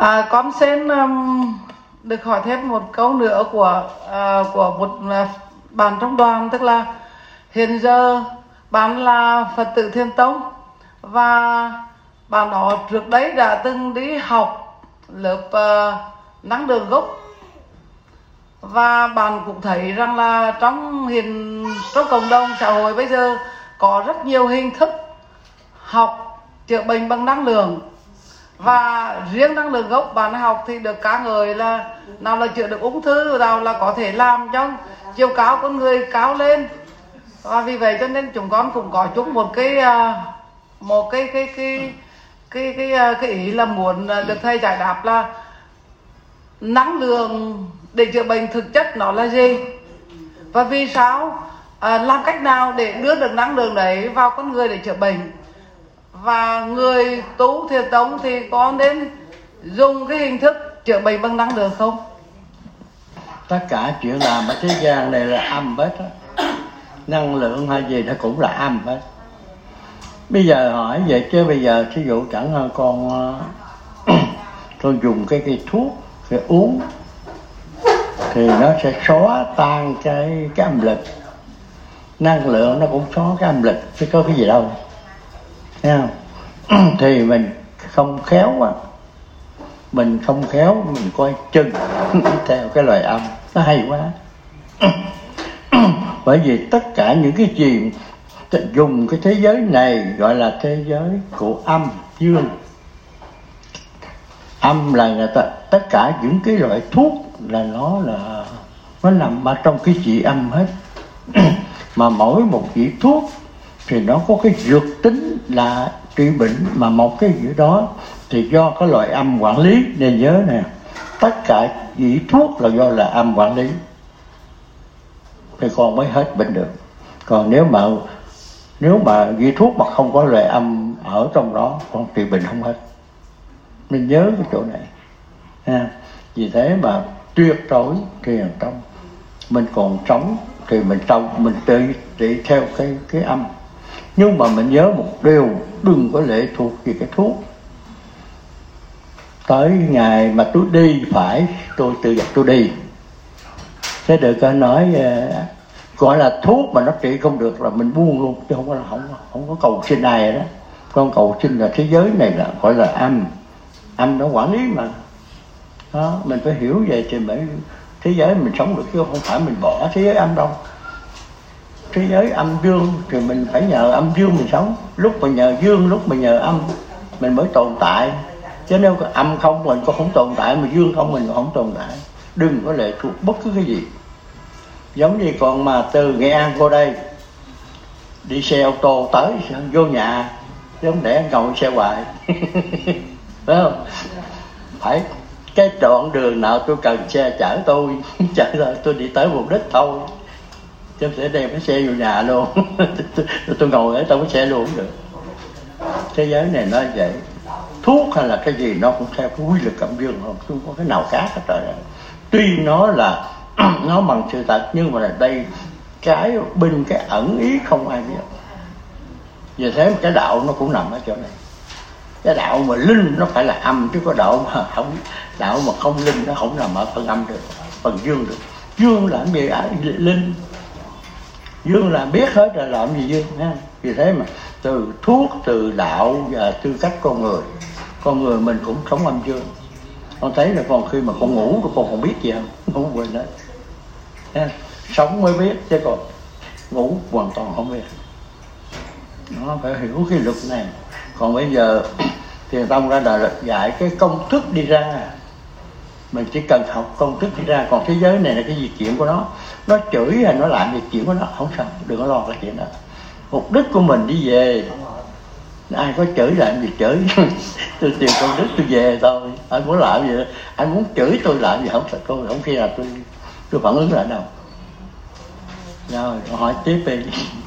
Con xin được hỏi thêm một câu nữa của một bạn trong đoàn, tức là hiện giờ bạn là Phật tử Thiền Tông và bạn đó trước đấy đã từng đi học lớp năng lượng gốc, và bạn cũng thấy rằng là trong cộng đồng xã hội bây giờ có rất nhiều hình thức học chữa bệnh bằng năng lượng. Và riêng năng lượng gốc bạn học thì được ca ngợi là nào là chữa được ung thư, nào là có thể làm cho chiều cao con người cao lên. Và vì vậy cho nên chúng con cũng có chung một cái ý là muốn được thầy giải đáp là năng lượng để chữa bệnh thực chất nó là gì, và vì sao, làm cách nào để đưa được năng lượng đấy vào con người để chữa bệnh. Và người tu Thiền Tông thì có nên dùng cái hình thức chữa bệnh bằng năng lượng không? Tất cả chuyện làm ở thế gian này là âm hết á. Năng lượng hay gì nó cũng là âm hết. Bây giờ hỏi vậy chứ bây giờ thí dụ chẳng hơn con dùng cái thuốc cái uống thì nó sẽ xóa tan cái âm lực. Năng lượng nó cũng xóa cái âm lực chứ có cái gì đâu, thấy không? Thì mình không khéo á, mình coi chừng theo cái lời âm nó hay quá. Bởi vì tất cả những cái chuyện dùng cái thế giới này gọi là thế giới của âm dương. Âm là người ta, tất cả những cái loại thuốc là nó nằm ở trong cái trị âm hết. Mà mỗi một vị thuốc thì nó có cái dược tính là trị bệnh, mà một cái gì đó thì do cái loại âm quản lý. Nên nhớ nè, tất cả vị thuốc là do là âm quản lý thì con mới hết bệnh được. Còn nếu mà vị thuốc mà không có loại âm ở trong đó, con trị bệnh không hết. Mình nhớ cái chỗ này ha. Vì thế mà tuyệt đối Thiền Tông mình còn sống thì mình trị theo cái âm. Nhưng mà mình nhớ một điều, đừng có lệ thuộc về cái thuốc. Tới ngày mà tôi đi phải tôi tự dắt tôi đi. Thế được nói gọi là thuốc mà nó trị không được là mình buông luôn, chứ không có cầu xin ai đó. Con cầu xin là thế giới này là gọi là âm nó quản lý mà. Đó, mình phải hiểu vậy thì mới thế giới mình sống được, chứ không phải mình bỏ thế giới âm đâu. Thế giới âm dương thì mình phải nhờ âm dương mình sống. Lúc mà nhờ dương, lúc mà nhờ âm mình mới tồn tại. Chứ nếu âm không mình cũng không tồn tại, mà dương không mình cũng không tồn tại. Đừng có lệ thuộc bất cứ cái gì. Giống như còn mà từ Nghệ An vô đây đi xe ô tô tới vô nhà, chứ không để ngồi xe hoài. Phải không? Phải cái đoạn đường nào tôi cần xe chở tôi tôi đi tới mục đích thôi, chứ sẽ đem cái xe vô nhà luôn. tôi ngồi ở trong cái xe luôn cũng được. Thế giới này nó vậy. Thuốc hay là cái gì nó cũng theo cái quy luật âm dương, không có cái nào khác hết trời. Tuy nó là nó bằng sự thật, nhưng mà là đây cái bên cái ẩn ý không ai biết. Vì thế mà cái đạo nó cũng nằm ở chỗ này. Cái đạo mà linh nó phải là âm, chứ có đạo mà không linh nó không nằm ở phần âm được, phần dương được. Dương làm gì linh, dương là biết hết rồi, làm gì dương ha. Vì thế mà từ thuốc, từ đạo và tư cách con người mình cũng sống âm dương. Con thấy là còn khi mà con ngủ rồi con không biết gì không quên đấy. Sống mới biết, chứ còn ngủ hoàn toàn không biết. Nó phải hiểu cái luật này. Còn bây giờ Thiền Tông ra đời dạy cái công thức đi ra, mình chỉ cần học công thức đi ra. Còn thế giới này là cái gì chuyện của nó chửi hay nó làm gì chuyện của nó, không sao, đừng có lo cái chuyện đó. Mục đích của mình đi về, ai có chửi làm gì chửi. Tôi tìm công đức tôi về thôi. Anh muốn làm gì, anh muốn chửi tôi làm gì không khi nào tôi phản ứng lại đâu. Rồi hỏi tiếp đi.